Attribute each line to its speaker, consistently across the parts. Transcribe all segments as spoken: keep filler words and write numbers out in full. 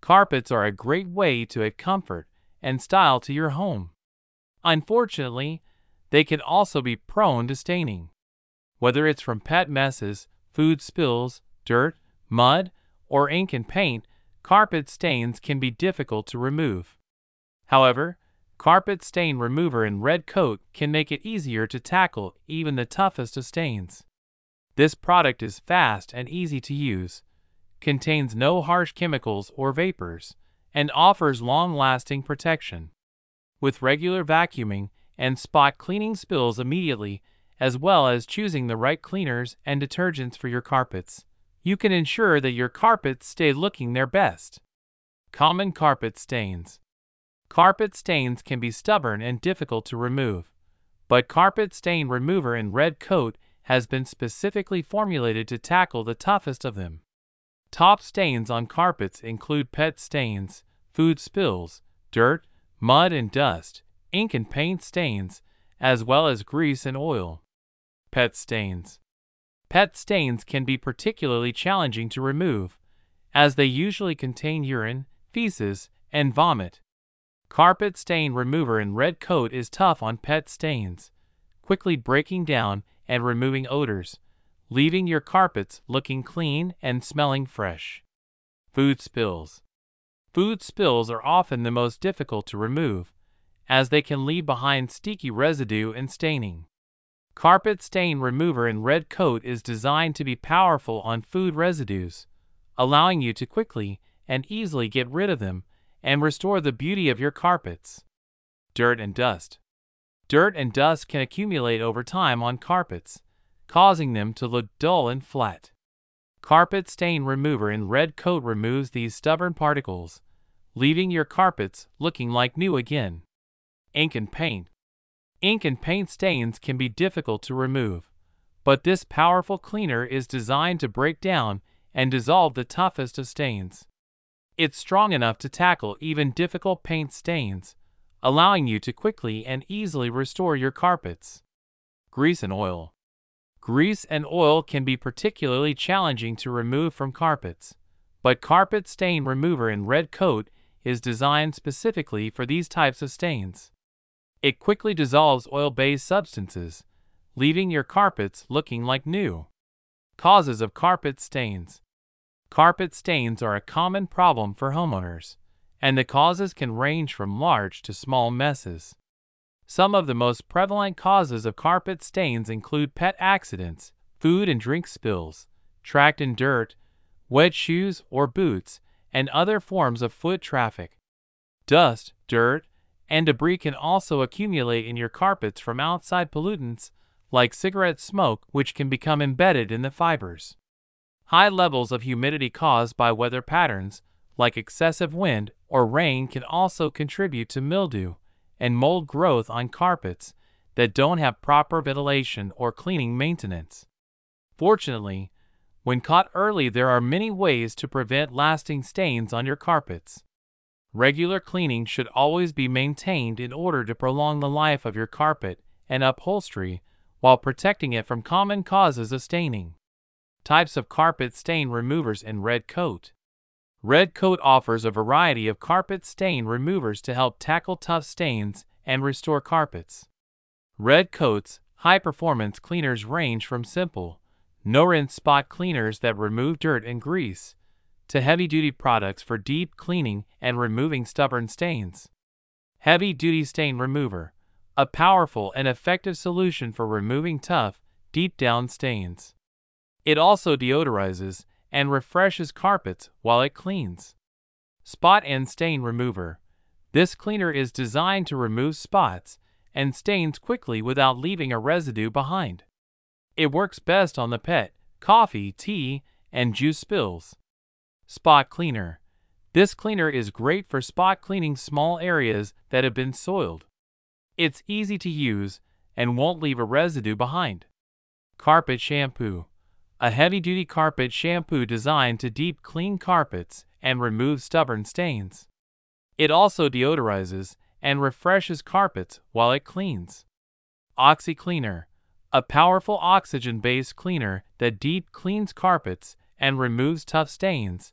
Speaker 1: Carpets are a great way to add comfort and style to your home. Unfortunately, they can also be prone to staining. Whether it's from pet messes, food spills, dirt, mud, or ink and paint, carpet stains can be difficult to remove. However, Carpet Stain Remover in Red Coat can make it easier to tackle even the toughest of stains. This product is fast and easy to use, contains no harsh chemicals or vapors, and offers long-lasting protection. With regular vacuuming and spot cleaning spills immediately, as well as choosing the right cleaners and detergents for your carpets, you can ensure that your carpets stay looking their best. Common carpet stains. Carpet stains can be stubborn and difficult to remove, but Carpet Stain Remover in Red Coat has been specifically formulated to tackle the toughest of them. Top stains on carpets include pet stains, food spills, dirt, mud and dust, ink and paint stains, as well as grease and oil. Pet stains. Pet stains can be particularly challenging to remove, as they usually contain urine, feces, and vomit. Carpet Stain Remover in Red Coat is tough on pet stains, quickly breaking down and removing odors, leaving your carpets looking clean and smelling fresh. Food spills. Food spills are often the most difficult to remove, as they can leave behind sticky residue and staining. Carpet Stain Remover in Red Coat is designed to be powerful on food residues, allowing you to quickly and easily get rid of them and restore the beauty of your carpets. Dirt and dust. Dirt and dust can accumulate over time on carpets, causing them to look dull and flat. Carpet Stain Remover in Red Coat removes these stubborn particles, leaving your carpets looking like new again. Ink and paint. Ink and paint stains can be difficult to remove, but this powerful cleaner is designed to break down and dissolve the toughest of stains. It's strong enough to tackle even difficult paint stains, allowing you to quickly and easily restore your carpets. Grease and oil. Grease and oil can be particularly challenging to remove from carpets, but Carpet Stain Remover in Red Coat is designed specifically for these types of stains. It quickly dissolves oil-based substances, leaving your carpets looking like new. Causes of carpet stains. Carpet stains are a common problem for homeowners, and the causes can range from large to small messes. Some of the most prevalent causes of carpet stains include pet accidents, food and drink spills, tracked in dirt, wet shoes or boots, and other forms of foot traffic. Dust, dirt, and debris can also accumulate in your carpets from outside pollutants like cigarette smoke, which can become embedded in the fibers. High levels of humidity caused by weather patterns, like excessive wind or rain, can also contribute to mildew and mold growth on carpets that don't have proper ventilation or cleaning maintenance. Fortunately, when caught early, there are many ways to prevent lasting stains on your carpets. Regular cleaning should always be maintained in order to prolong the life of your carpet and upholstery while protecting it from common causes of staining. Types of carpet stain removers in Red Coat. Red Coat offers a variety of carpet stain removers to help tackle tough stains and restore carpets. Red Coat's high-performance cleaners range from simple, no-rinse spot cleaners that remove dirt and grease, to heavy-duty products for deep cleaning and removing stubborn stains. Heavy-duty stain remover, a powerful and effective solution for removing tough, deep-down stains. It also deodorizes and refreshes carpets while it cleans. Spot and stain remover. This cleaner is designed to remove spots and stains quickly without leaving a residue behind. It works best on the pet, coffee, tea, and juice spills. Spot cleaner. This cleaner is great for spot cleaning small areas that have been soiled. It's easy to use and won't leave a residue behind. Carpet shampoo. A heavy-duty carpet shampoo designed to deep clean carpets and remove stubborn stains. It also deodorizes and refreshes carpets while it cleans. Oxy Cleaner. A powerful oxygen-based cleaner that deep cleans carpets and removes tough stains,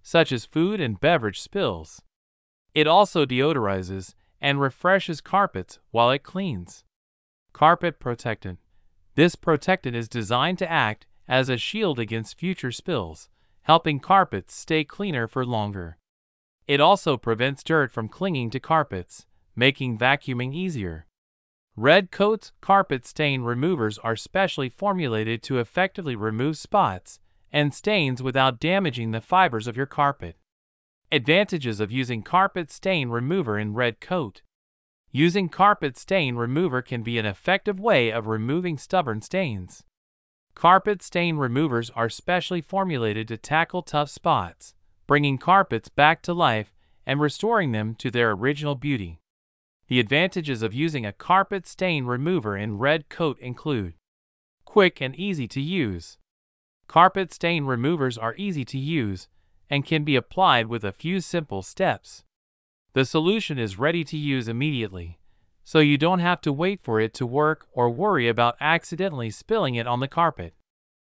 Speaker 1: such as food and beverage spills. It also deodorizes and refreshes carpets while it cleans. Carpet protectant. This protectant is designed to act as a shield against future spills, helping carpets stay cleaner for longer. It also prevents dirt from clinging to carpets, making vacuuming easier. Red Coat's carpet stain removers are specially formulated to effectively remove spots and stains without damaging the fibers of your carpet. Advantages of using carpet stain remover in Red Coat. Using carpet stain remover can be an effective way of removing stubborn stains. Carpet stain removers are specially formulated to tackle tough spots, bringing carpets back to life and restoring them to their original beauty. The advantages of using a carpet stain remover in Red Coat include: quick and easy to use. Carpet stain removers are easy to use and can be applied with a few simple steps. The solution is ready to use immediately, so you don't have to wait for it to work or worry about accidentally spilling it on the carpet.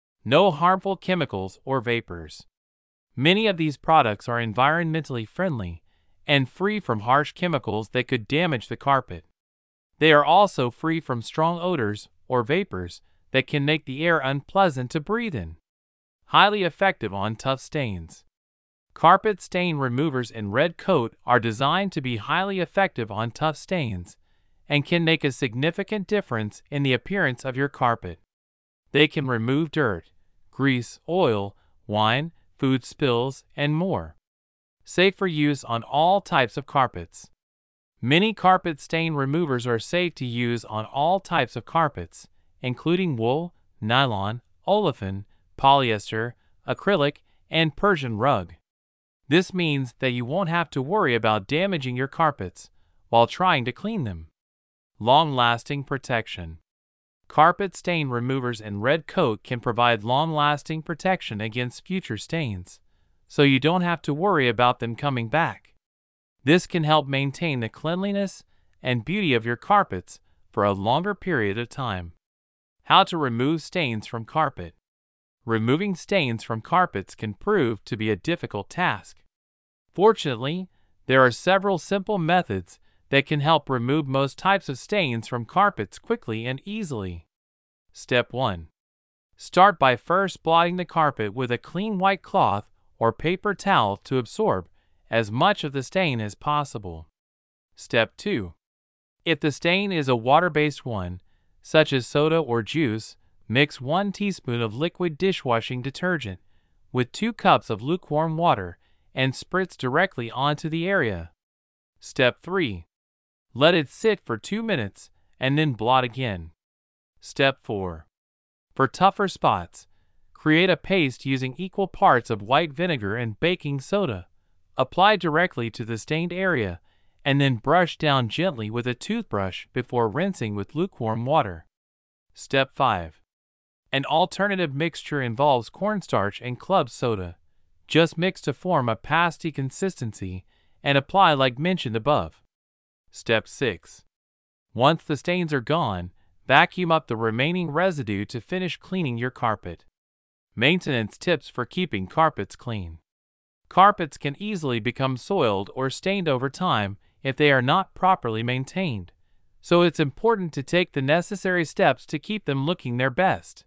Speaker 1: No harmful chemicals or vapors. Many of these products are environmentally friendly and free from harsh chemicals that could damage the carpet. They are also free from strong odors or vapors that can make the air unpleasant to breathe in. Highly effective on tough stains. Carpet stain removers in Red Coat are designed to be highly effective on tough stains and can make a significant difference in the appearance of your carpet. They can remove dirt, grease, oil, wine, food spills, and more. Safe for use on all types of carpets. Many carpet stain removers are safe to use on all types of carpets, including wool, nylon, olefin, polyester, acrylic, and Persian rug. This means that you won't have to worry about damaging your carpets while trying to clean them. Long-lasting protection. Carpet stain removers in Red Coat can provide long-lasting protection against future stains, so you don't have to worry about them coming back. This can help maintain the cleanliness and beauty of your carpets for a longer period of time. How to remove stains from carpet. Removing stains from carpets can prove to be a difficult task. Fortunately, there are several simple methods that can help remove most types of stains from carpets quickly and easily. Step one. Start by first blotting the carpet with a clean white cloth or paper towel to absorb as much of the stain as possible. Step two. If the stain is a water-based one, such as soda or juice, mix one teaspoon of liquid dishwashing detergent with two cups of lukewarm water and spritz directly onto the area. Step three. Let it sit for two minutes and then blot again. Step four. For tougher spots, create a paste using equal parts of white vinegar and baking soda. Apply directly to the stained area and then brush down gently with a toothbrush before rinsing with lukewarm water. Step five. An alternative mixture involves cornstarch and club soda. Just mix to form a pasty consistency and apply like mentioned above. Step six. Once the stains are gone, vacuum up the remaining residue to finish cleaning your carpet. Maintenance tips for keeping carpets clean. Carpets can easily become soiled or stained over time if they are not properly maintained, so it's important to take the necessary steps to keep them looking their best.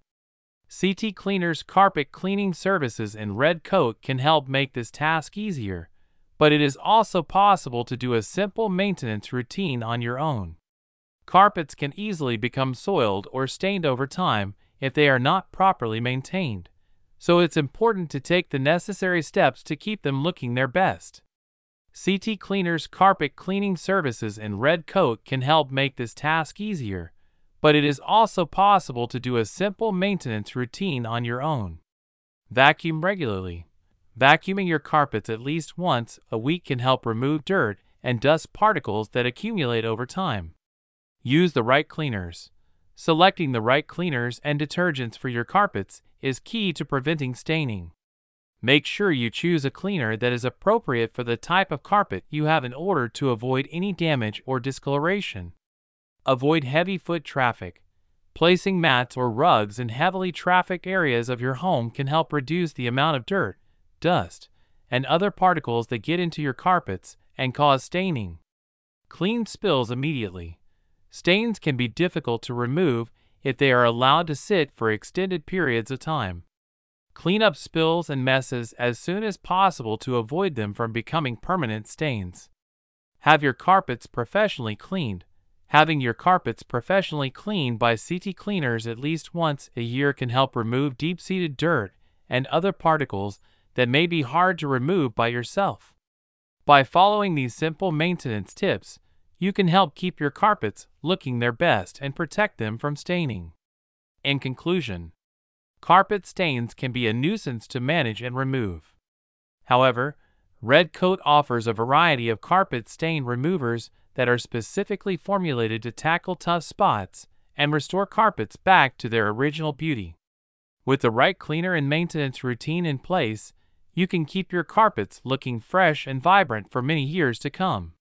Speaker 1: C T Cleaner's carpet cleaning services in Red Coat can help make this task easier, but it is also possible to do a simple maintenance routine on your own. Carpets can easily become soiled or stained over time if they are not properly maintained, so it's important to take the necessary steps to keep them looking their best. C T Cleaner's carpet cleaning services in Red Coat can help make this task easier, but it is also possible to do a simple maintenance routine on your own. Vacuum regularly. Vacuuming your carpets at least once a week can help remove dirt and dust particles that accumulate over time. Use the right cleaners. Selecting the right cleaners and detergents for your carpets is key to preventing staining. Make sure you choose a cleaner that is appropriate for the type of carpet you have in order to avoid any damage or discoloration. Avoid heavy foot traffic. Placing mats or rugs in heavily trafficked areas of your home can help reduce the amount of dirt, dust, and other particles that get into your carpets and cause staining. Clean spills immediately. Stains can be difficult to remove if they are allowed to sit for extended periods of time. Clean up spills and messes as soon as possible to avoid them from becoming permanent stains. Have your carpets professionally cleaned. Having your carpets professionally cleaned by C T cleaners at least once a year can help remove deep-seated dirt and other particles that may be hard to remove by yourself. By following these simple maintenance tips, you can help keep your carpets looking their best and protect them from staining. In conclusion, carpet stains can be a nuisance to manage and remove. However, Red Coat offers a variety of carpet stain removers that are specifically formulated to tackle tough spots and restore carpets back to their original beauty. With the right cleaner and maintenance routine in place, you can keep your carpets looking fresh and vibrant for many years to come.